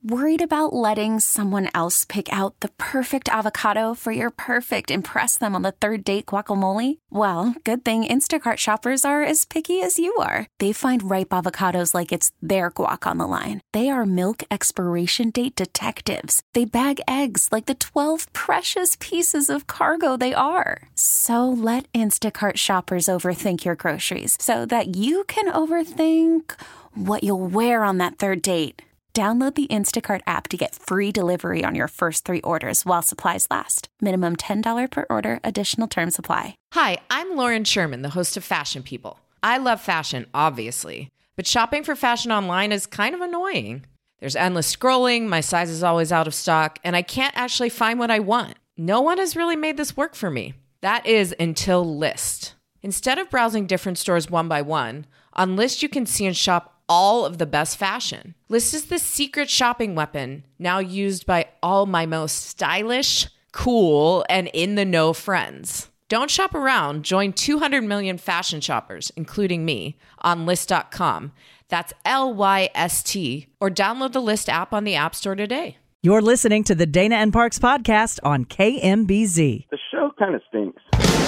Worried about letting someone else pick out the perfect avocado for your perfect impress them on the third date guacamole? Well, good thing Instacart shoppers are as picky as you are. They find ripe avocados like it's their guac on the line. They are milk expiration date detectives. They bag eggs like the 12 precious pieces of cargo they are. So let Instacart shoppers overthink your groceries so that you can overthink what you'll wear on that third date. Download the Instacart app to get free delivery on your first 3 orders while supplies last. Minimum $10 per order. Additional terms apply. Hi, I'm Lauren Sherman, the host of Fashion People. I love fashion, obviously, but shopping for fashion online is kind of annoying. There's endless scrolling, my size is always out of stock, and I can't actually find what I want. No one has really made this work for me. That is until Lyst. Instead of browsing different stores one by one, on Lyst you can see and shop all of the best fashion. Lyst is the secret shopping weapon now used by all my most stylish, cool, and in-the-know friends. Don't shop around. Join 200 million fashion shoppers, including me, on Lyst.com. That's Lyst, or download the Lyst app on the App Store today. You're listening to the Dana and Parks podcast on KMBZ. The show kind of stinks.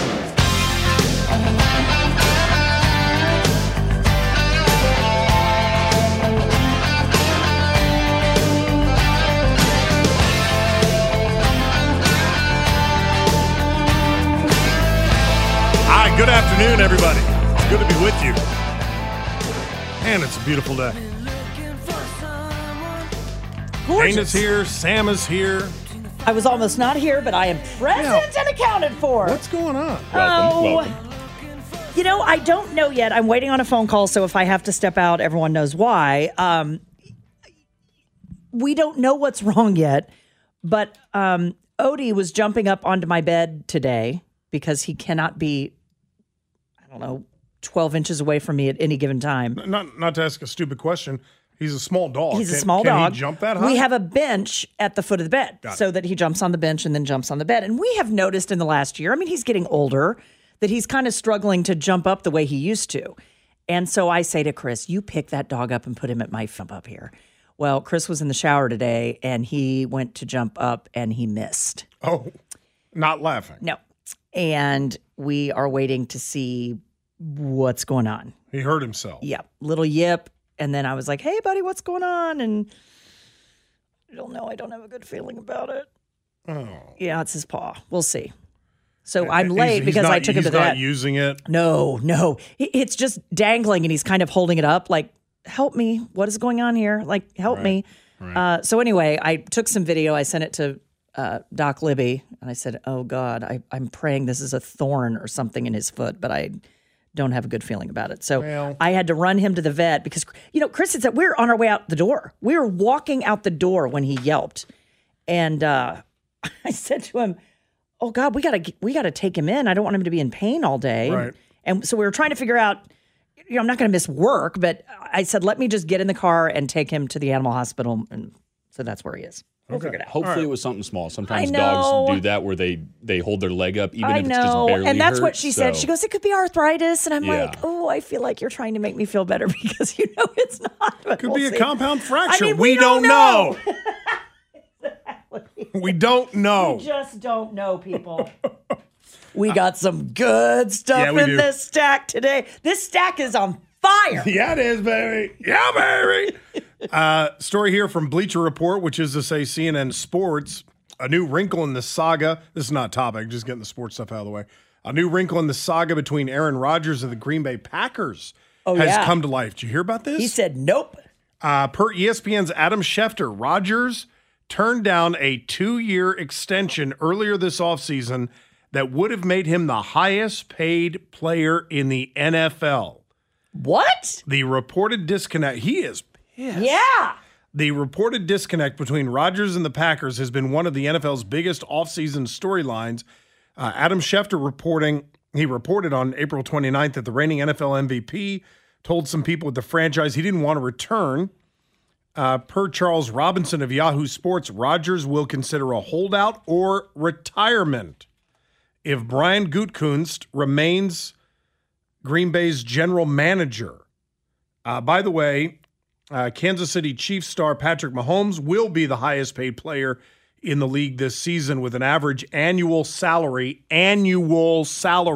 Hi, good afternoon, everybody. It's good to be with you. And it's a beautiful day. Gorgeous. Dana's here, Sam is here. I was almost not here, but I am present and accounted for. What's going on? Welcome. You know, I don't know yet. I'm waiting on a phone call, so if I have to step out, everyone knows why. We don't know what's wrong yet, but Odie was jumping up onto my bed today because he cannot be, 12 inches away from me at any given time. Not to ask a stupid question. He's a small dog. He's a small dog. Can he jump that high? We have a bench at the foot of the bed so that he jumps on the bench and then jumps on the bed. And we have noticed in the last year, he's getting older, that he's kind of struggling to jump up the way he used to. And so I say to Chris, you pick that dog up and put him at my jump up here. Well, Chris was in the shower today and he went to jump up and he missed. Oh, not laughing. No. And we are waiting to see what's going on. He hurt himself. Yeah, little yip. And then I was like, hey, buddy, what's going on? And I don't know. I don't have a good feeling about it. Oh. Yeah, it's his paw. We'll see. So I'm late because I took him to the vet. He's not using it? No. It's just dangling and he's kind of holding it up like, help me. What is going on here? Like, help me. Right. So anyway, I took some video. I sent it to Doc Libby, and I said, oh, God, I'm praying this is a thorn or something in his foot, but I don't have a good feeling about it. So I had to run him to the vet because, Chris said that we're on our way out the door. We were walking out the door when he yelped. And I said to him, oh, God, we gotta take him in. I don't want him to be in pain all day. Right. And so we were trying to figure out, I'm not going to miss work, but I said, let me just get in the car and take him to the animal hospital. And so that's where he is. We'll figure it out. Hopefully it was something small. Sometimes dogs do that where they hold their leg up even if it's just barely and that's hurt, what she said. She goes, it could be arthritis. And I'm like, oh, I feel like you're trying to make me feel better because it's not. Could be a compound fracture. We don't know. Exactly. We don't know. We just don't know, people. We got some good stuff in this stack today. This stack is on fire. Yeah, it is, baby. Yeah, baby. Story here from Bleacher Report, which is to say CNN Sports. A new wrinkle in the saga. This is not topic, just getting the sports stuff out of the way. A new wrinkle in the saga between Aaron Rodgers and the Green Bay Packers has come to life. Did you hear about this? He said nope. Per ESPN's Adam Schefter, Rodgers turned down a 2-year extension earlier this offseason that would have made him the highest paid player in the NFL. What? The reported disconnect. He is pissed. Yeah. The reported disconnect between Rodgers and the Packers has been one of the NFL's biggest offseason storylines. Adam Schefter reported on April 29th that the reigning NFL MVP told some people at the franchise he didn't want to return. Per Charles Robinson of Yahoo Sports, Rodgers will consider a holdout or retirement if Brian Gutekunst remains Green Bay's general manager. By the way, Kansas City Chiefs star Patrick Mahomes will be the highest paid player in the league this season with an average annual salary of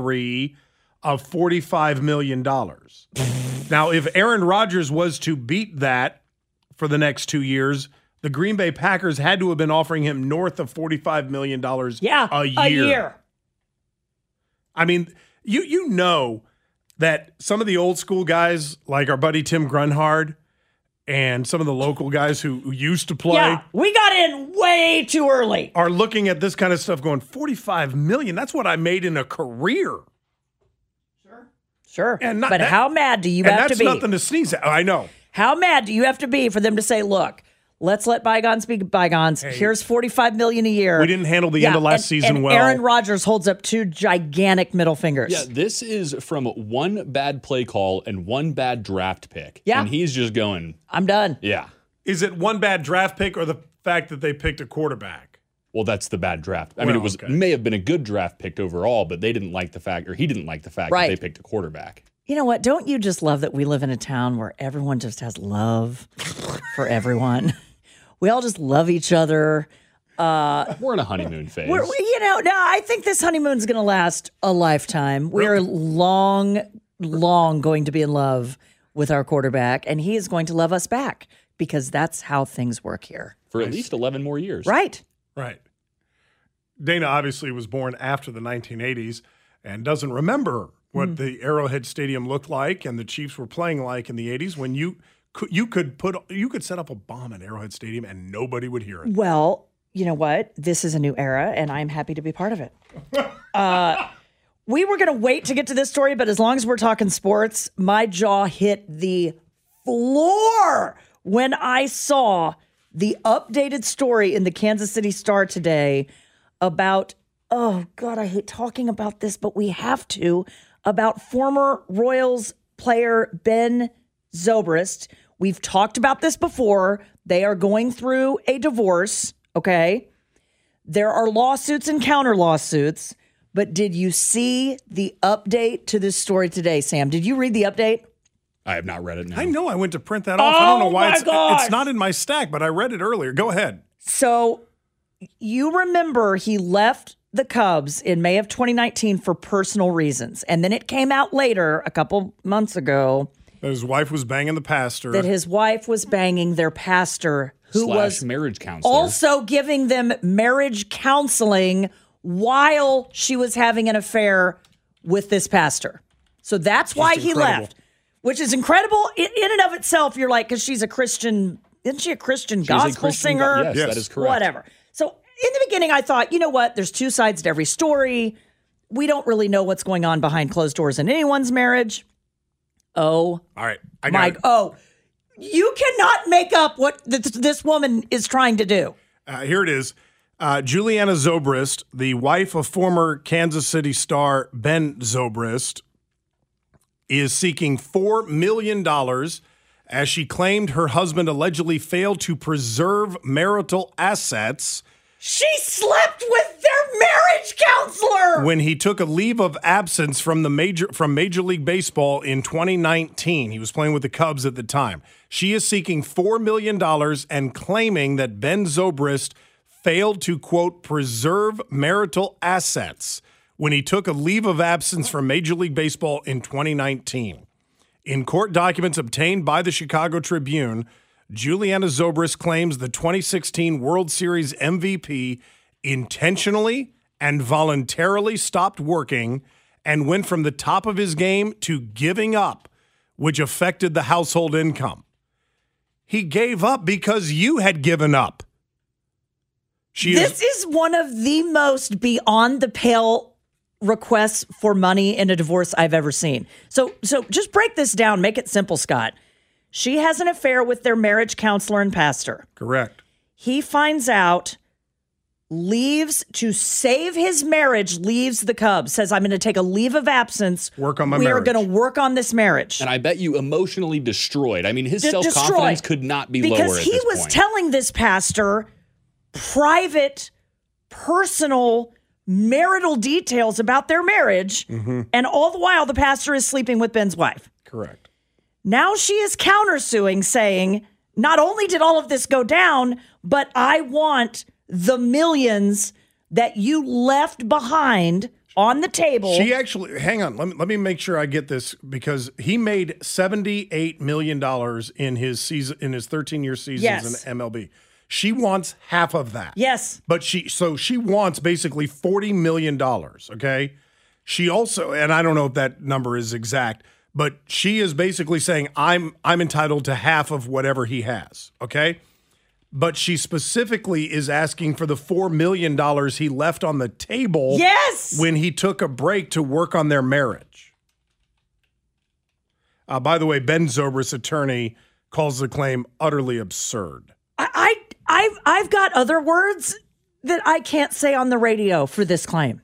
$45 million. Now, if Aaron Rodgers was to beat that for the next 2 years, the Green Bay Packers had to have been offering him north of $45 million a year. I mean, you know that some of the old school guys, like our buddy Tim Grunhard, and some of the local guys who used to play, we got in way too early, are looking at this kind of stuff going, $45 million, that's what I made in a career. Sure. But how mad do you have to be? That's nothing to sneeze at. I know. How mad do you have to be for them to say, look, let's let bygones be bygones. Hey, here's $45 million a year. We didn't handle the end of last season well. Aaron Rodgers holds up 2 gigantic middle fingers. Yeah, this is from one bad play call and one bad draft pick. Yeah. And he's just going, I'm done. Yeah. Is it one bad draft pick or the fact that they picked a quarterback? Well, that's the bad draft. I mean, it may have been a good draft picked overall, but they didn't like the fact, or he didn't like the fact that they picked a quarterback. You know what? Don't you just love that we live in a town where everyone just has love for everyone? We all just love each other. We're in a honeymoon phase. I think this honeymoon's going to last a lifetime. We're long going to be in love with our quarterback, and he is going to love us back because that's how things work here. For at least 11 more years. Right. Dana obviously was born after the 1980s and doesn't remember what the Arrowhead Stadium looked like and the Chiefs were playing like in the 80s when you could set up a bomb at Arrowhead Stadium and nobody would hear it. Well, you know what? This is a new era, and I'm happy to be part of it. We were going to wait to get to this story, but as long as we're talking sports, my jaw hit the floor when I saw the updated story in the Kansas City Star today about, oh God, I hate talking about this, but we have to, about former Royals player Ben Zobrist. We've talked about this before. They are going through a divorce, okay? There are lawsuits and counter lawsuits, but did you see the update to this story today, Sam? Did you read the update? I have not read it now. I know I went to print that off. I don't know why it's not in my stack, but I read it earlier. Go ahead. So you remember he left the Cubs in May of 2019 for personal reasons. And then it came out later, a couple months ago, that his wife was banging the pastor. That his wife was banging their pastor, who was marriage counselor, also giving them marriage counseling while she was having an affair with this pastor. So that's why he left. Which is incredible in and of itself. You're like, because she's a Christian, isn't she a Christian gospel singer? Yes, that is correct. Whatever. So in the beginning, I thought, you know what? There's 2 sides to every story. We don't really know what's going on behind closed doors in anyone's marriage. Oh. All right. You cannot make up what this woman is trying to do. Here it is. Juliana Zobrist, the wife of former Kansas City star Ben Zobrist, is seeking $4 million as she claimed her husband allegedly failed to preserve marital assets. She slept with their marriage counselor when he took a leave of absence from Major League Baseball in 2019. He was playing with the Cubs at the time. She is seeking $4 million and claiming that Ben Zobrist failed to, quote, preserve marital assets when he took a leave of absence from Major League Baseball in 2019. In court documents obtained by the Chicago Tribune, Juliana Zobrist claims the 2016 World Series MVP intentionally and voluntarily stopped working and went from the top of his game to giving up, which affected the household income. He gave up because you had given up. This is one of the most beyond the pale requests for money in a divorce I've ever seen. So just break this down. Make it simple, Scott. She has an affair with their marriage counselor and pastor. Correct. He finds out, leaves to save his marriage, leaves the Cubs, says, I'm going to take a leave of absence. Work on my marriage. We are going to work on this marriage. And I bet you emotionally destroyed. I mean, his self-confidence could not be lower at this point. Because he was telling this pastor private, personal, marital details about their marriage, and all the while the pastor is sleeping with Ben's wife. Correct. Now she is countersuing, saying, not only did all of this go down, but I want the millions that you left behind on the table. She actually, hang on, let me make sure I get this, because he made $78 million in his 13-year seasons in MLB. She wants half of that. Yes. But she wants basically $40 million, okay? She also, and I don't know if that number is exact, but she is basically saying, I'm entitled to half of whatever he has, okay? But she specifically is asking for the $4 million he left on the table when he took a break to work on their marriage. By the way, Ben Zobrist's attorney calls the claim utterly absurd. I've got other words that I can't say on the radio for this claim.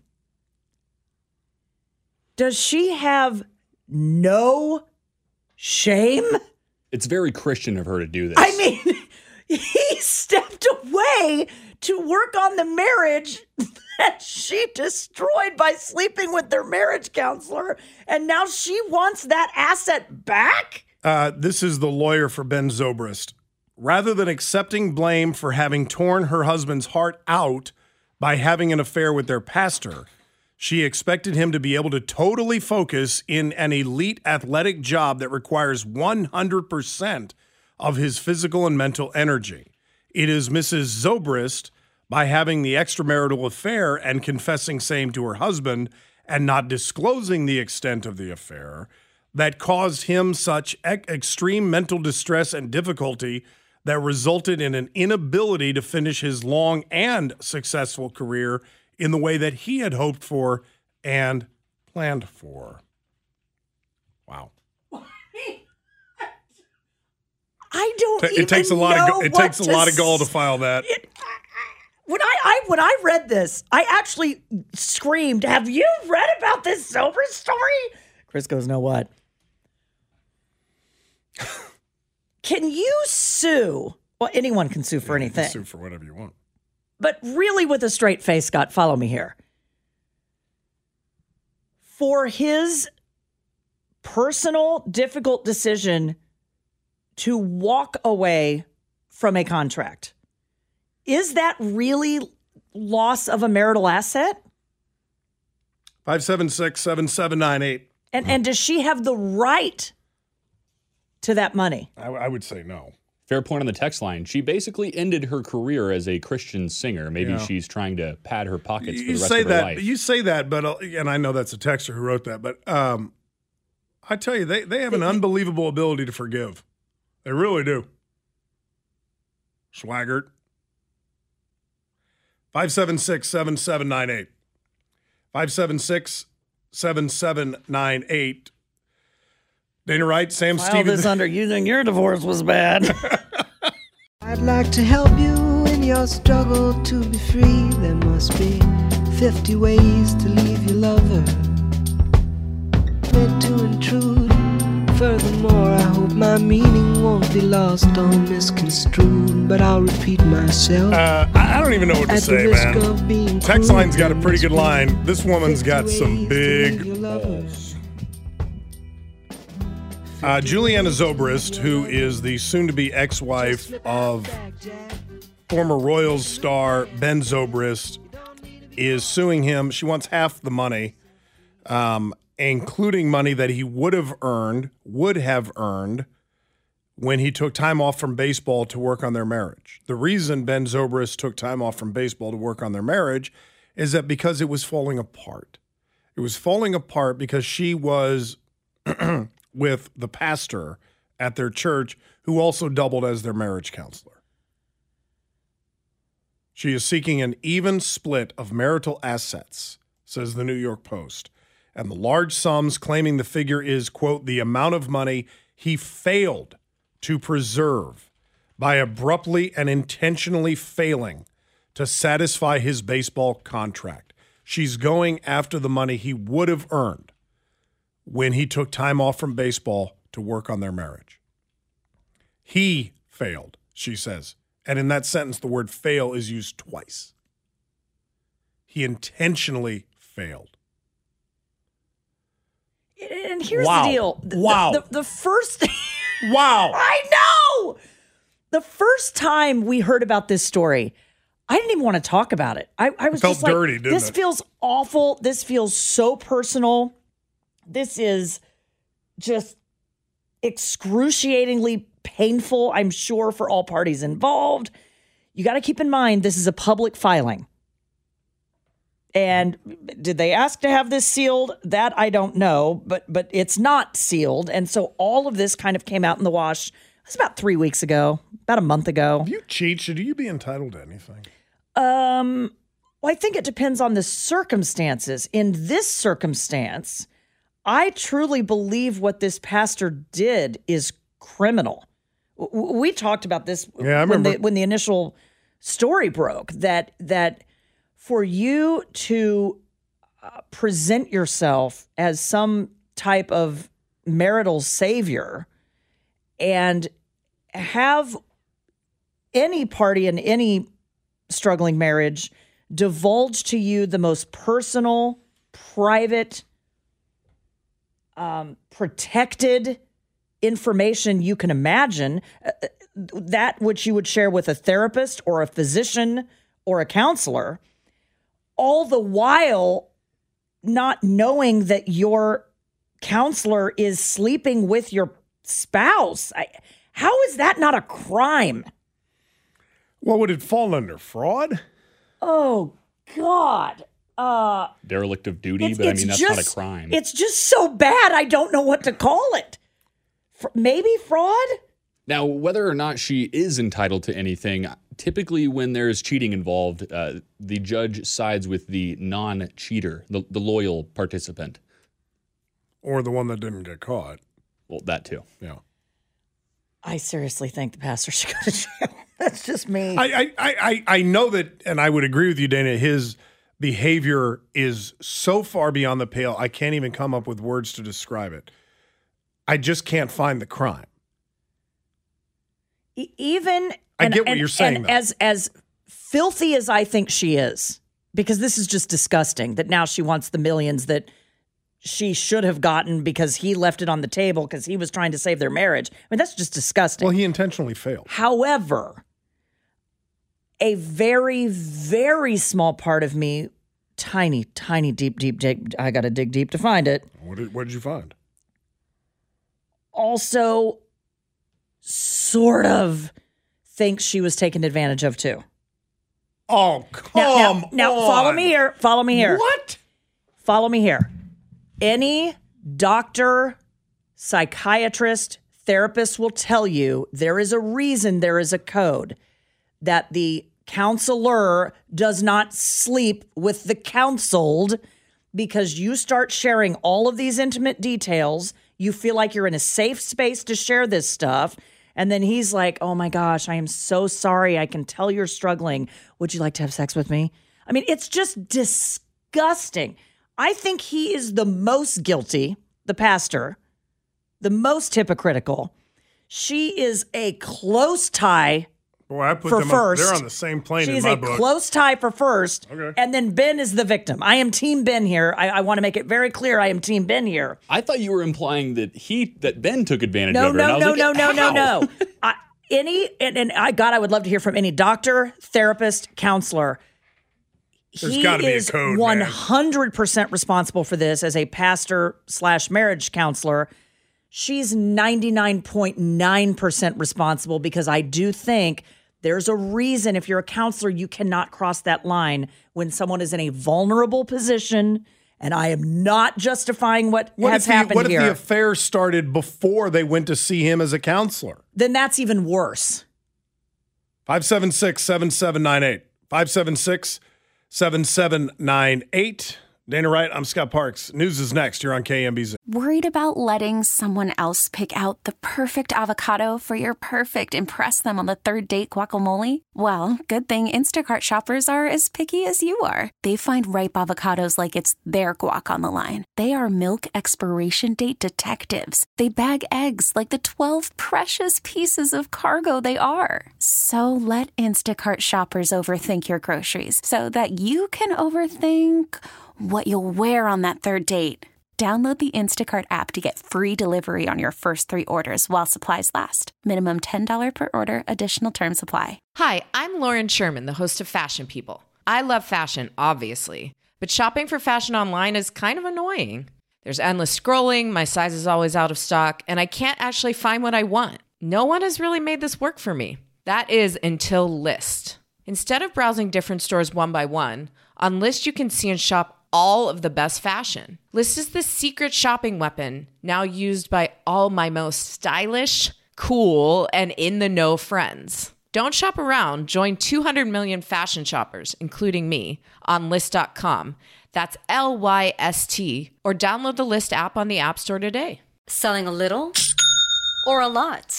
Does she have no shame? It's very Christian of her to do this. I mean, he stepped away to work on the marriage that she destroyed by sleeping with their marriage counselor, and now she wants that asset back? This is the lawyer for Ben Zobrist. Rather than accepting blame for having torn her husband's heart out by having an affair with their pastor, she expected him to be able to totally focus in an elite athletic job that requires 100% of his physical and mental energy. It is Mrs. Zobrist, by having the extramarital affair and confessing same to her husband and not disclosing the extent of the affair, that caused him such extreme mental distress and difficulty that resulted in an inability to finish his long and successful career in the way that he had hoped for and planned for. Wow. I don't It takes a lot of gall to file that. When I read this, I actually screamed, "Have you read about this Zobrist story?" Chris goes, "No, what?" Can you sue? Well, anyone can sue for anything. You can sue for whatever you want. But really, with a straight face, Scott, follow me here. For his personal, difficult decision to walk away from a contract, is that really loss of a marital asset? 576-7798. And does she have the right to that money? I would say no. Fair point on the text line. She basically ended her career as a Christian singer. Maybe she's trying to pad her pockets for the rest of her life. You say that, but and I know that's a texter who wrote that, but I tell you, they have an unbelievable ability to forgive. They really do. Swaggart. 576-7798. 576-7798. Dana Wright, Sam Stevens. This under using your divorce was bad. I'd like to help you in your struggle to be free. There must be 50 ways to leave your lover. Meant to intrude. Furthermore, I hope my meaning won't be lost or misconstrued. But I'll repeat myself. I don't even know what to say, man. Text line's got a pretty good line. This woman's got some big balls. Juliana Zobrist, who is the soon-to-be ex-wife of former Royals star Ben Zobrist, is suing him. She wants half the money, including money that he would have earned when he took time off from baseball to work on their marriage. The reason Ben Zobrist took time off from baseball to work on their marriage is that because it was falling apart. It was falling apart because she was with the pastor at their church, who also doubled as their marriage counselor. She is seeking an even split of marital assets, says the New York Post, and the large sums, claiming the figure is, quote, the amount of money he failed to preserve by abruptly and intentionally failing to satisfy his baseball contract. She's going after the money he would have earned when he took time off from baseball to work on their marriage. He failed, she says. And in that sentence, the word fail is used twice. He intentionally failed. And here's the deal. The first... Wow. I know! The first time we heard about this story, I didn't even want to talk about it. I was felt just like, dirty, didn't this it? feels awful. This feels so personal. This is just excruciatingly painful, I'm sure, for all parties involved. You got to keep in mind, this is a public filing. And did they ask to have this sealed? That I don't know, but it's not sealed. And so all of this kind of came out in the wash. It was about 3 weeks ago, about a month ago. If you cheat, should you be entitled to anything? Well, I think it depends on the circumstances. In this circumstance, I truly believe what this pastor did is criminal. We talked about this when the initial story broke, that for you to present yourself as some type of marital savior and have any party in any struggling marriage divulge to you the most personal, private, protected information you can imagine, that which you would share with a therapist or a physician or a counselor, all the while not knowing that your counselor is sleeping with your spouse. How is that not a crime? Well, would it fall under fraud? Oh, God. Derelict of duty, but I mean, that's not a crime. It's just so bad, I don't know what to call it. Maybe fraud? Now, whether or not she is entitled to anything, typically when there's cheating involved, the judge sides with the non-cheater, the loyal participant. Or the one that didn't get caught. Well, that too. Yeah. I seriously think the pastor should go to jail. That's just me. I know that, and I would agree with you, Dana, his behavior is so far beyond the pale, I can't even come up with words to describe it. I just can't find the crime. I get what you're saying, though. As filthy as I think she is, because this is just disgusting that now she wants the millions that she should have gotten because he left it on the table because he was trying to save their marriage. I mean, that's just disgusting. Well, he intentionally failed. However, a very, very small part of me, tiny, deep, I got to dig deep to find it. What did you find? Also sort of thinks she was taken advantage of too. Oh, come on. Now, follow me here. What? Follow me here. Any doctor, psychiatrist, therapist will tell you there is a reason, there is a code, that the counselor does not sleep with the counseled, because you start sharing all of these intimate details. You feel like you're in a safe space to share this stuff. And then he's like, oh my gosh, I am so sorry. I can tell you're struggling. Would you like to have sex with me? I mean, it's just disgusting. I think he is the most guilty, the pastor, the most hypocritical. She is a close tie. Boy, I put for them first. They're on the same plane She's in my a book. close tie for first. Okay. And then Ben is the victim. I am Team Ben here. I want to make it very clear I am Team Ben here. I thought you were implying that Ben took advantage No, of her. no. God, I would love to hear from any doctor, therapist, counselor. There's got to be a code, 100% responsible for this as a pastor/marriage counselor. She's 99.9% responsible, because I do think there's a reason, if you're a counselor, you cannot cross that line when someone is in a vulnerable position. And I am not justifying what has happened here. What if the affair started before they went to see him as a counselor? Then that's even worse. 576-7798. 576-7798. Dana Wright, I'm Scott Parks. News is next. You're on KMBZ. Worried about letting someone else pick out the perfect avocado for your perfect impress them on the third date guacamole? Well, good thing Instacart shoppers are as picky as you are. They find ripe avocados like it's their guac on the line. They are milk expiration date detectives. They bag eggs like the 12 precious pieces of cargo they are. So let Instacart shoppers overthink your groceries so that you can overthink what you'll wear on that third date. Download the Instacart app to get free delivery on your first 3 orders while supplies last. Minimum $10 per order. Additional terms apply. Hi, I'm Lauren Sherman, the host of Fashion People. I love fashion, obviously, but shopping for fashion online is kind of annoying. There's endless scrolling, my size is always out of stock, and I can't actually find what I want. No one has really made this work for me. That is until Lyst. Instead of browsing different stores one by one, on Lyst you can see and shop all of the best fashion. Lyst is the secret shopping weapon now used by all my most stylish, cool, and in-the-know friends. Don't shop around. Join 200 million fashion shoppers, including me, on Lyst.com. That's Lyst, or download the Lyst app on the App Store today. Selling a little or a lot?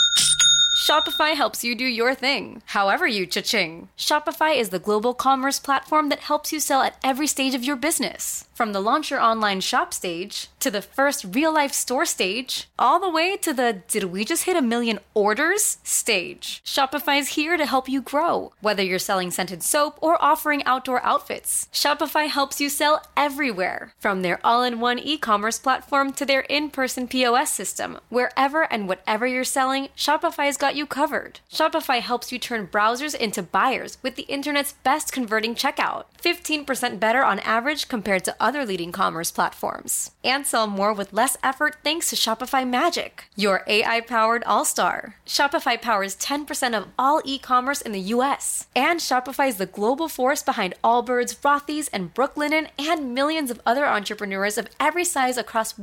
Shopify helps you do your thing, however you cha-ching. Shopify is the global commerce platform that helps you sell at every stage of your business. From the launch your online shop stage, to the first real-life store stage, all the way to the did we just hit 1 million orders stage. Shopify's here to help you grow. Whether you're selling scented soap or offering outdoor outfits, Shopify helps you sell everywhere. From their all-in-one e-commerce platform to their in-person POS system, wherever and whatever you're selling, Shopify's got you covered. Shopify helps you turn browsers into buyers with the internet's best converting checkout. 15% better on average compared to other leading commerce platforms. And sell more with less effort thanks to Shopify Magic, your AI-powered all-star. Shopify powers 10% of all e-commerce in the US. And Shopify is the global force behind Allbirds, Rothy's, and Brooklinen, and millions of other entrepreneurs of every size across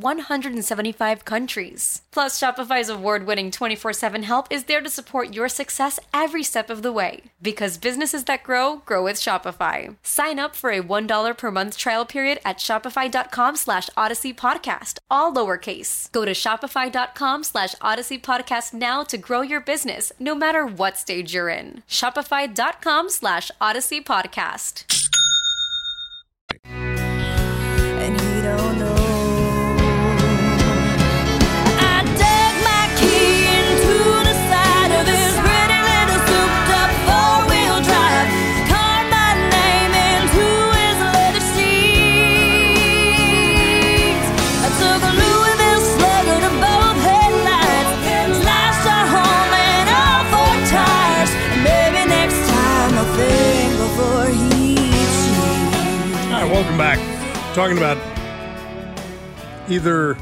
175 countries. Plus, Shopify's award-winning 24/7 help is there to support your success every step of the way. Because businesses that grow, grow with Shopify. Sign up for a $1 per month trial period at shopify.com/Odyssey Podcast, all lowercase. Go to shopify.com/Odyssey Podcast now to grow your business, no matter what stage you're in. Shopify.com/Odyssey Podcast. And you don't know. I dug my key into the side of this pretty little souped-up four-wheel drive. Carved my name into his leather seats. I took a Louisville Slugger to both headlights, slashed our home and all 4 tires. And maybe next time I'll think before he cheats. All right, welcome back. Talking about either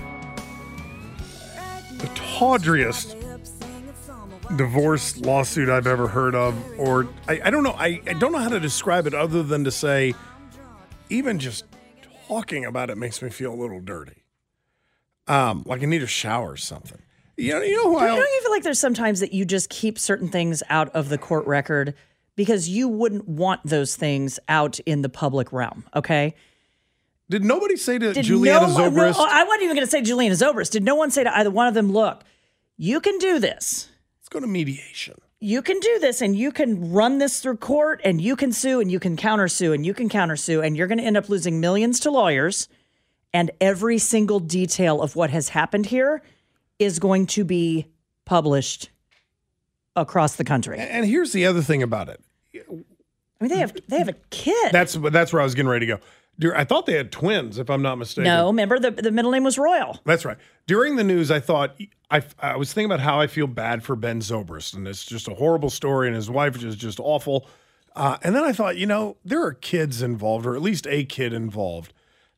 the tawdriest divorce lawsuit I've ever heard of, or I don't know. I don't know how to describe it other than to say, even just talking about it makes me feel a little dirty. Like I need a shower or something. You know who Don't you feel like there's sometimes that you just keep certain things out of the court record because you wouldn't want those things out in the public realm, okay? Did nobody say to Juliana Zobrist? No, I wasn't even going to say Juliana Zobrist. Did no one say to either one of them, look, you can do this. Let's go to mediation. You can do this and you can run this through court and you can sue and you can countersue and you can countersue and you're going to end up losing millions to lawyers, and every single detail of what has happened here is going to be published across the country. And here's the other thing about it. I mean, they have a kid. That's where I was getting ready to go. I thought they had twins, if I'm not mistaken. No, remember the middle name was Royal. That's right. During the news, I thought I was thinking about how I feel bad for Ben Zobrist, and it's just a horrible story, and his wife is just awful. And then I thought, there are kids involved, or at least a kid involved,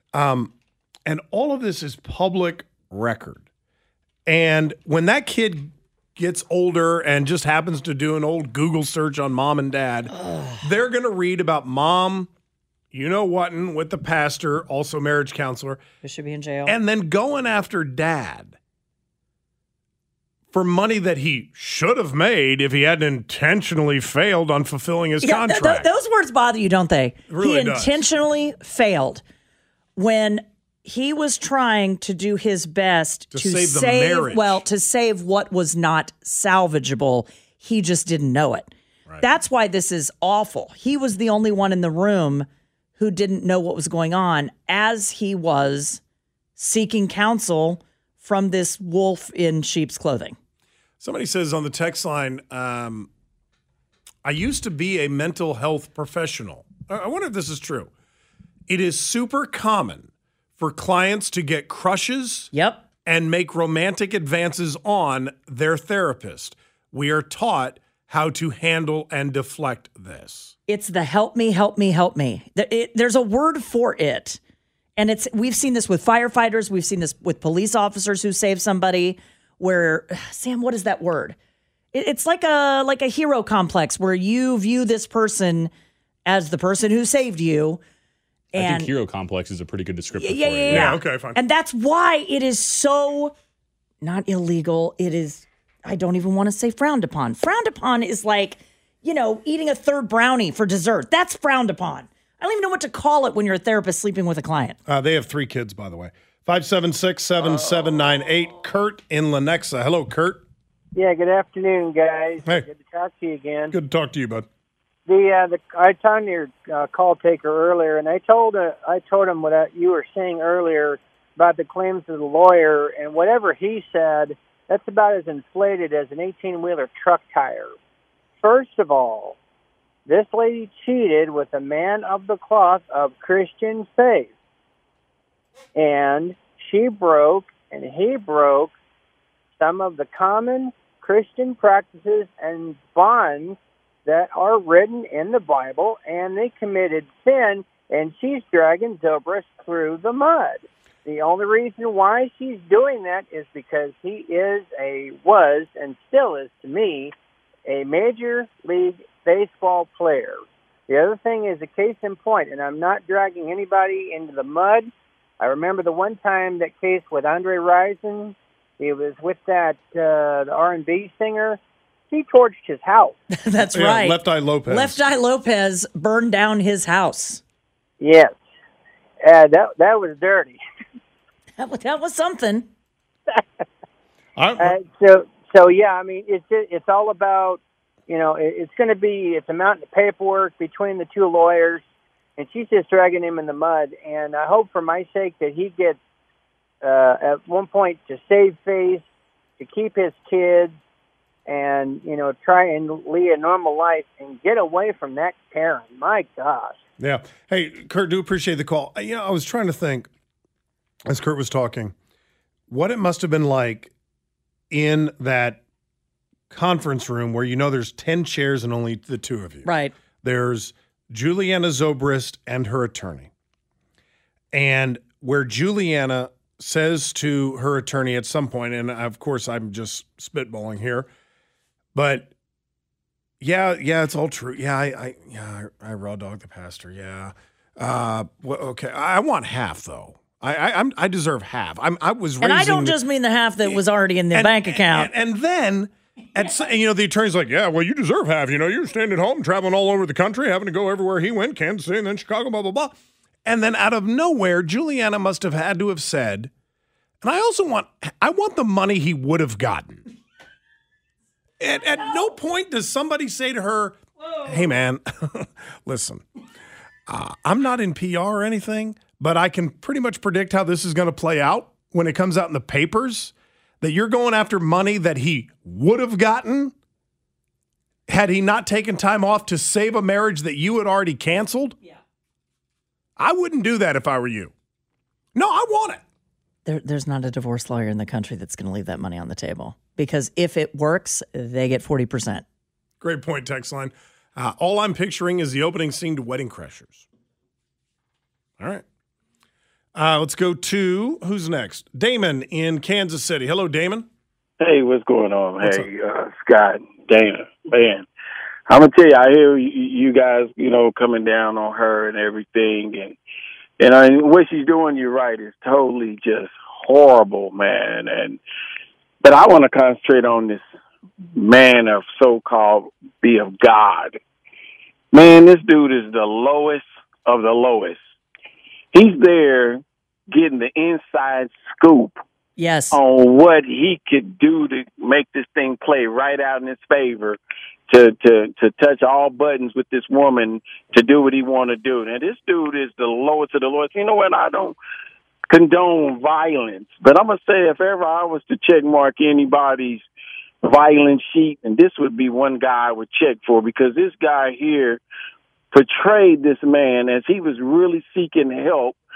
and all of this is public record. And when that kid gets older and just happens to do an old Google search on mom and dad, they're going to read about mom, whatin' with the pastor, also marriage counselor. Who should be in jail. And then going after dad for money that he should have made if he hadn't intentionally failed on fulfilling his contract. Those words bother you, don't they? It really he does. intentionally failed when he was trying to do his best to save the marriage. Well, to save what was not salvageable. He just didn't know it. Right. That's why this is awful. He was the only one in the room who didn't know what was going on as he was seeking counsel from this wolf in sheep's clothing. Somebody says on the text line, I used to be a mental health professional. I wonder if this is true. It is super common for clients to get crushes Yep. and make romantic advances on their therapist. We are taught how to handle and deflect this. It's the help me, help me, help me. There's a word for it. And we've seen this with firefighters. We've seen this with police officers who save somebody where, Sam, what is that word? It's like a hero complex where you view this person as the person who saved you. I think hero complex is a pretty good descriptor for it. Yeah. Okay, fine. And that's why it is so not illegal. It is, I don't even want to say frowned upon. Frowned upon is like, eating a third brownie for dessert. That's frowned upon. I don't even know what to call it when you're a therapist sleeping with a client. They have 3 kids, by the way. 576-7798. Kurt in Lenexa. Hello, Kurt. Yeah, good afternoon, guys. Hey. Good to talk to you again. Good to talk to you, bud. I talked to your call taker earlier, and I told him what you were saying earlier about the claims of the lawyer, and whatever he said, that's about as inflated as an 18-wheeler truck tire. First of all, this lady cheated with a man of the cloth of Christian faith, and she broke and he broke some of the common Christian practices and bonds that are written in the Bible, and they committed sin, and she's dragging Zobrist through the mud. The only reason why she's doing that is because he was, and still is to me, a Major League Baseball player. The other thing is a case in point, and I'm not dragging anybody into the mud. I remember the one time that case with Andre Rison. He was with that the R&B singer. He torched his house. That's right. Left Eye Lopez. Left Eye Lopez burned down his house. Yes. That was dirty. That was something. So yeah, I mean, it's all about, it's a mountain of paperwork between the two lawyers, and she's just dragging him in the mud. And I hope for my sake that he gets, at one point, to save face, to keep his kids, and, try and lead a normal life and get away from that Karen. My gosh. Yeah. Hey, Kurt, do appreciate the call. I was trying to think, as Kurt was talking, what it must have been like in that conference room where there's 10 chairs and only the 2 of you. Right. There's Juliana Zobrist and her attorney. And where Juliana says to her attorney at some point, and of course I'm just spitballing here, but yeah, it's all true. Yeah, I raw dog the pastor. Yeah. Okay. I want half though. I deserve half. I was raising, and I don't just mean the half that was already in the bank account. And then, the attorney's like, yeah, well, you deserve half. You're staying at home, traveling all over the country, having to go everywhere he went, Kansas City, and then Chicago, blah, blah, blah. And then out of nowhere, Juliana must have had to have said, and I want the money he would have gotten. At no point does somebody say to her, hey, man, listen, I'm not in PR or anything, but I can pretty much predict how this is going to play out when it comes out in the papers, that you're going after money that he would have gotten had he not taken time off to save a marriage that you had already canceled. Yeah. I wouldn't do that if I were you. No, I want it. There's not a divorce lawyer in the country that's going to leave that money on the table, because if it works, they get 40%. Great point, text line. All I'm picturing is the opening scene to Wedding Crashers. All right. Let's go to, who's next? Damon in Kansas City. Hello, Damon. Hey, what's going on? Hey, Scott, Dana, man. I'm going to tell you, I hear you guys, coming down on her and everything. And what she's doing, you're right, is totally just horrible, man. But I want to concentrate on this man of so-called be of God. Man, this dude is the lowest of the lowest. He's there getting the inside scoop on what he could do to make this thing play right out in his favor, to touch all buttons with this woman to do what he want to do. Now, this dude is the lowest of the lowest. You know what? I don't condone violence, but I'm going to say if ever I was to check mark anybody's violent sheet, and this would be one guy I would check for, because this guy here portrayed this man as he was really seeking help,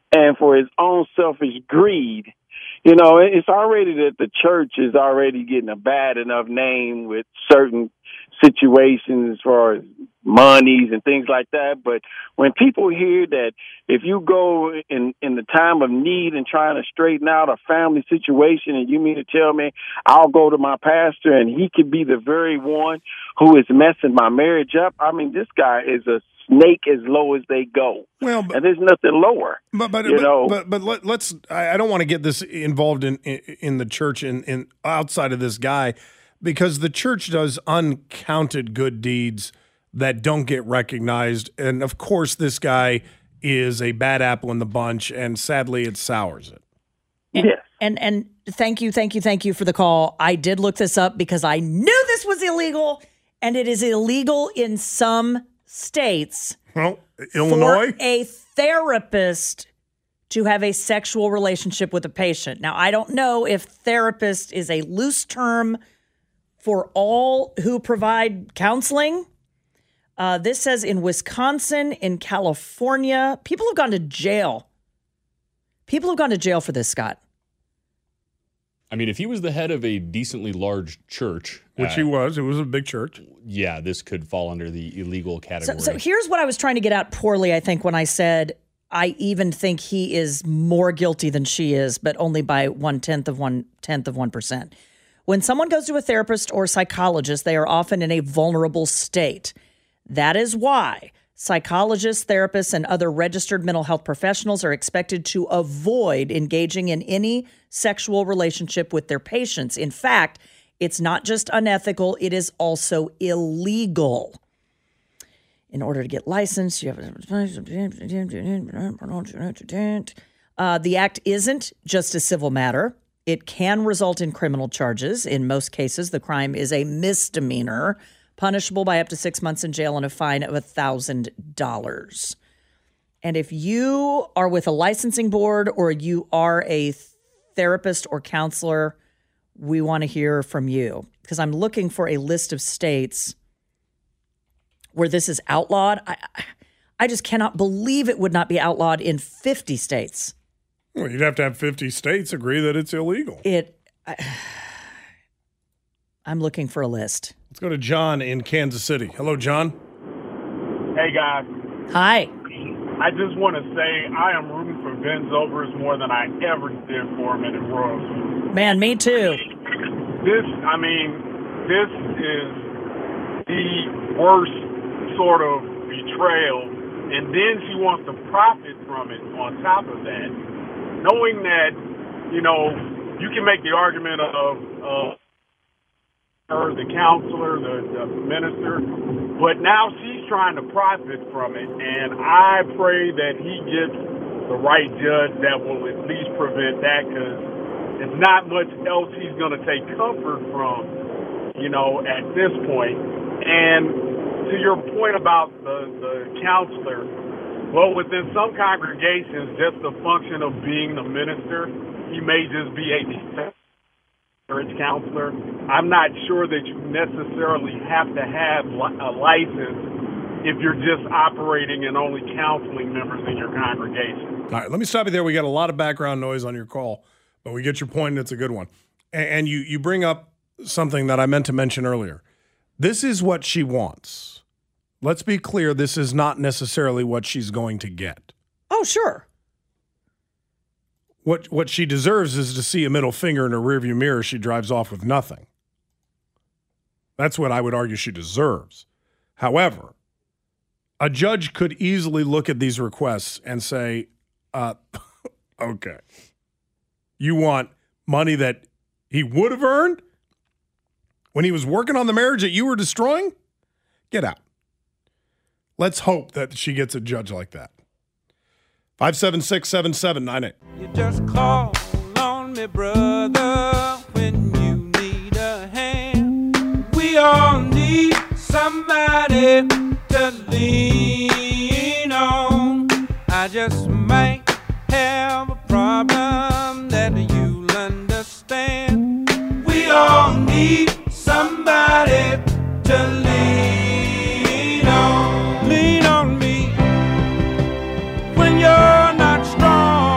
and for his own selfish greed. You know, it's already that the church is already getting a bad enough name with certain situations as far as monies and things like that. But when people hear that if you go in the time of need and trying to straighten out a family situation, and you mean to tell me I'll go to my pastor and he could be the very one who is messing my marriage up? I mean, this guy is a snake as low as they go. Well, and there's nothing lower. But let's. I don't want to get this involved in the church in outside of this guy, because the church does uncounted good deeds that don't get recognized, and of course, this guy is a bad apple in the bunch, and sadly, it sours it. Yes. And thank you for the call. I did look this up because I knew this was illegal, and it is illegal in some states. Well, Illinois? For a therapist to have a sexual relationship with a patient. Now, I don't know if therapist is a loose term for all who provide counseling. This says in Wisconsin, in California, people have gone to jail. People have gone to jail for this, Scott. I mean, if he was the head of a decently large church, which he was, it was a big church. Yeah, this could fall under the illegal category. So here's what I was trying to get at poorly, I think, when I said I even think he is more guilty than she is, but only by 1/10 of 1%. When someone goes to a therapist or psychologist, they are often in a vulnerable state. That is why psychologists, therapists, and other registered mental health professionals are expected to avoid engaging in any sexual relationship with their patients. In fact, it's not just unethical, it is also illegal. In order to get licensed, you have the act isn't just a civil matter. It can result in criminal charges. In most cases, the crime is a misdemeanor, punishable by up to 6 months in jail and a fine of $1,000. And if you are with a licensing board or you are a therapist or counselor, we want to hear from you, because I'm looking for a list of states where this is outlawed. I just cannot believe it would not be outlawed in 50 states. Well, you'd have to have 50 states agree that it's illegal. I'm looking for a list. Let's go to John in Kansas City. Hello, John. Hey, guys. Hi. I just want to say I am rooting for Ben Zobrist more than I ever did for him in the Royals. Man, me too. This is the worst sort of betrayal. And then she wants to profit from it on top of that, knowing that, you can make the argument of her, the counselor, the minister, but now she's trying to profit from it, and I pray that he gets the right judge that will at least prevent that, because there's not much else he's going to take comfort from, at this point. And to your point about the counselor, well, within some congregations, just the function of being the minister, he may just be a marriage counselor. I'm not sure that you necessarily have to have a license if you're just operating and only counseling members in your congregation. All right, let me stop you there. We got a lot of background noise on your call, but we get your point, and it's a good one. And you bring up something that I meant to mention earlier. This is what she wants. Let's be clear, this is not necessarily what she's going to get. Oh, sure. What she deserves is to see a middle finger in her rearview mirror. She drives off with nothing. That's what I would argue she deserves. However, a judge could easily look at these requests and say, okay, you want money that he would have earned when he was working on the marriage that you were destroying? Get out. Let's hope that she gets a judge like that. 576-7798. You just call on me, brother, when you need a hand. We all need somebody to lean on. I just might have a problem that you'll understand. We all need somebody to lean on. Lean on me when you're not strong.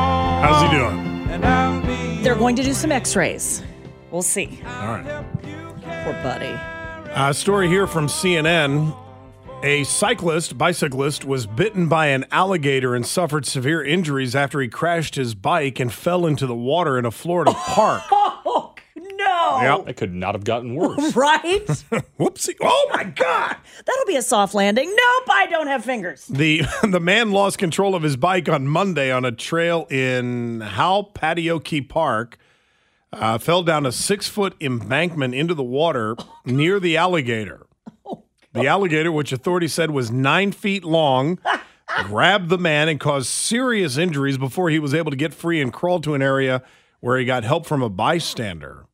going to do some x-rays. We'll see. All right. Poor buddy. Story here from CNN. A bicyclist, was bitten by an alligator and suffered severe injuries after he crashed his bike and fell into the water in a Florida park. Oh, no. Yep. That could not have gotten worse. Right? Whoopsie. Oh, my God. That'll be a soft landing. Nope, I don't have fingers. The man lost control of his bike on Monday on a trail in Halpatioke Park. Fell down a 6-foot embankment into the water near the alligator. The alligator, which authorities said was 9 feet long, grabbed the man and caused serious injuries before he was able to get free and crawl to an area where he got help from a bystander.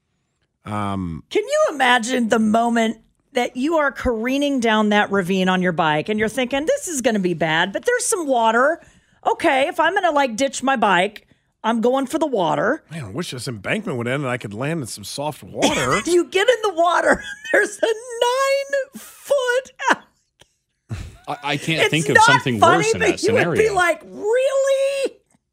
Can you imagine the moment that you are careening down that ravine on your bike and you're thinking, this is going to be bad, but there's some water. Okay, if I'm going to ditch my bike, I'm going for the water. Man, I wish this embankment would end and I could land in some soft water. You get in the water, there's a 9-foot. I can't think of something worse in that scenario. You would be like, really?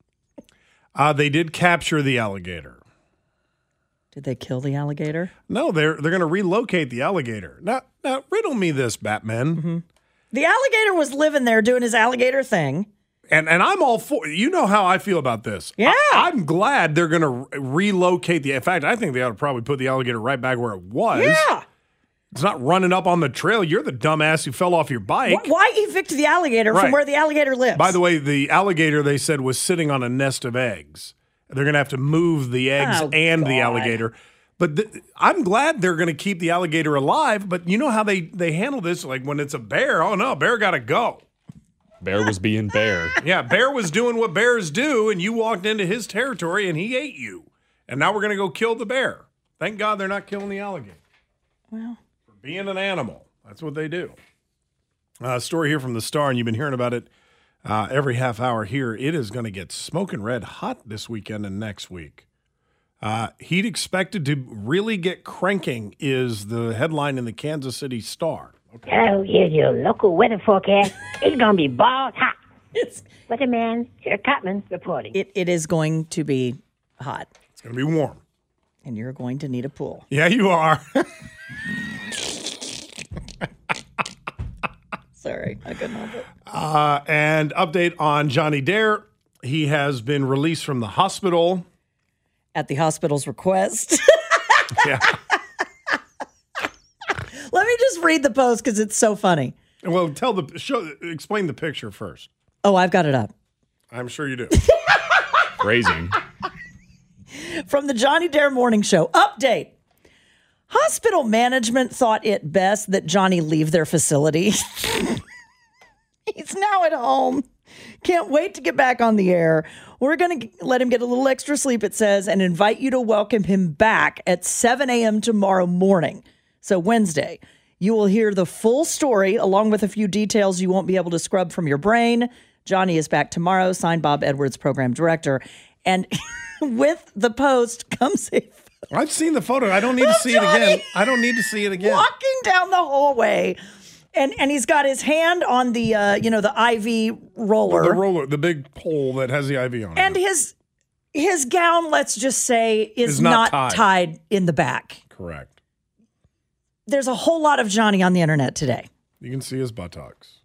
They did capture the alligator. Did they kill the alligator? No, they're going to relocate the alligator. Now, riddle me this, Batman. Mm-hmm. The alligator was living there doing his alligator thing. And I'm all for, you know how I feel about this. Yeah. I'm glad they're going to relocate in fact, I think they ought to probably put the alligator right back where it was. Yeah. It's not running up on the trail. You're the dumbass who fell off your bike. Why evict the alligator from where the alligator lives? By the way, the alligator, they said, was sitting on a nest of eggs. They're going to have to move the eggs the alligator. But I'm glad they're going to keep the alligator alive. But you know how they handle this? Like when it's a bear, oh no, bear got to go. Bear was being bear. Yeah, bear was doing what bears do, and you walked into his territory, and he ate you. And now we're going to go kill the bear. Thank God they're not killing the alligator. Well, for being an animal. That's what they do. Story here from the Star, and you've been hearing about it every half hour here. It is going to get smoking red hot this weekend and next week. Heat expected to really get cranking is the headline in the Kansas City Star. Okay. Oh, here's your local weather forecast. It's going to be balls hot. Weatherman Sarah Cotman reporting. It is going to be hot. It's going to be warm. And you're going to need a pool. Yeah, you are. Sorry, I couldn't help it. And update on Johnny Dare. He has been released from the hospital. At the hospital's request. Yeah. Let me just read the post because it's so funny. Well, explain the picture first. Oh, I've got it up. I'm sure you do. Phrasing. From the Johnny Dare Morning Show. Update. Hospital management thought it best that Johnny leave their facility. He's now at home. Can't wait to get back on the air. We're going to let him get a little extra sleep, it says, and invite you to welcome him back at 7 a.m. tomorrow morning. So Wednesday, you will hear the full story along with a few details you won't be able to scrub from your brain. Johnny is back tomorrow, signed Bob Edwards, program director. And with the post comes a photo. I've seen the photo. I don't need to see it again. I don't need to see it again. Walking down the hallway. And he's got his hand on the the IV roller. The big pole that has the IV on it. And his gown, let's just say, is not tied in the back. Correct. There's a whole lot of Johnny on the internet today. You can see his buttocks.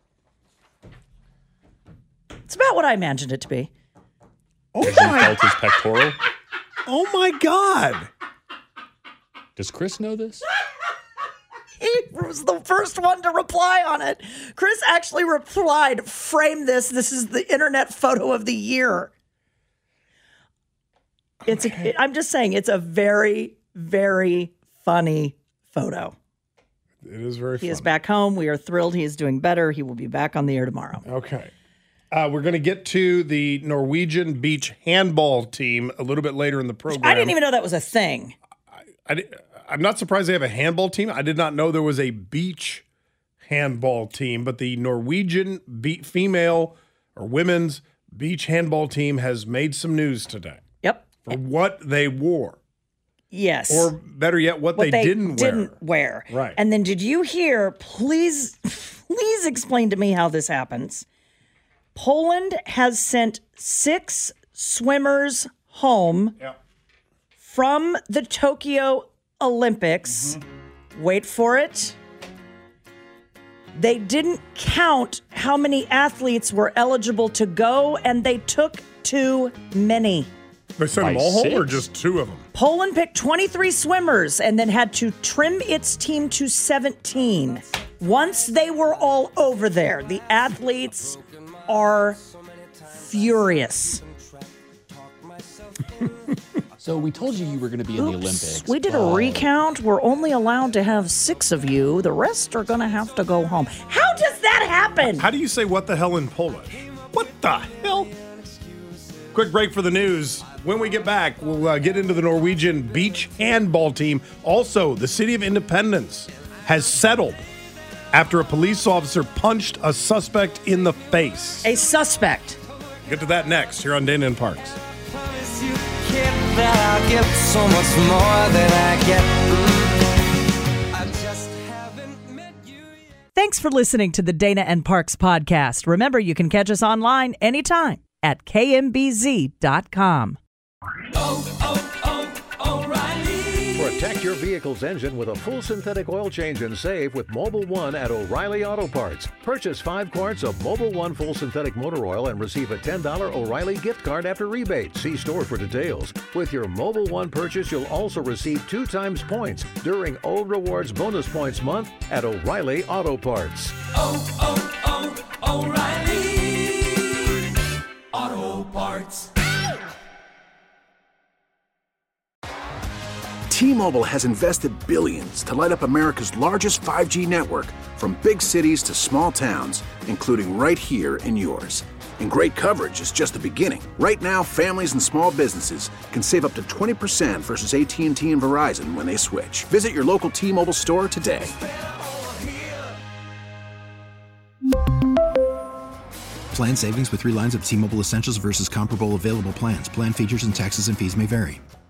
It's about what I imagined it to be. Oh my! Felt his pectoral. Oh my God! Does Chris know this? He was the first one to reply on it. Chris actually replied, "Frame this. This is the internet photo of the year." I'm just saying, it's a very, very funny photo. It is very funny. He is back home. We are thrilled he is doing better. He will be back on the air tomorrow. Okay. We're going to get to the Norwegian beach handball team a little bit later in the program. I didn't even know that was a thing. I'm not surprised they have a handball team. I did not know there was a beach handball team, but the Norwegian female or women's beach handball team has made some news today. Yep. For what they wore. Yes. Or better yet, what they didn't wear. Right. And then did you hear, please explain to me how this happens. Poland has sent 6 swimmers home from the Tokyo Olympics. Wait for it. They didn't count how many athletes were eligible to go, and they took too many. They sent them all home or just 2 of them? Poland picked 23 swimmers and then had to trim its team to 17. Once they were all over there, the athletes are furious. So we told you were going to be in the Olympics. We did a recount. We're only allowed to have 6 of you. The rest are going to have to go home. How does that happen? How do you say what the hell in Polish? What the hell? Quick break for the news. When we get back, we'll get into the Norwegian beach handball team. Also, the city of Independence has settled after a police officer punched a suspect in the face. A suspect. Get to that next here on Dana and Parks. That I'll get so much more than I get. I just haven't met you yet. Thanks for listening to the Dana and Parks podcast. Remember, you can catch us online anytime at kmbz.com. Protect your vehicle's engine with a full synthetic oil change and save with Mobil 1 at O'Reilly Auto Parts. Purchase 5 quarts of Mobil 1 full synthetic motor oil and receive a $10 O'Reilly gift card after rebate. See store for details. With your Mobil 1 purchase, you'll also receive 2 times points during O Rewards Bonus Points Month at O'Reilly Auto Parts. O'Reilly Auto Parts. T-Mobile has invested billions to light up America's largest 5G network, from big cities to small towns, including right here in yours. And great coverage is just the beginning. Right now, families and small businesses can save up to 20% versus AT&T and Verizon when they switch. Visit your local T-Mobile store today. Plan savings with 3 lines of T-Mobile Essentials versus comparable available plans. Plan features and taxes and fees may vary.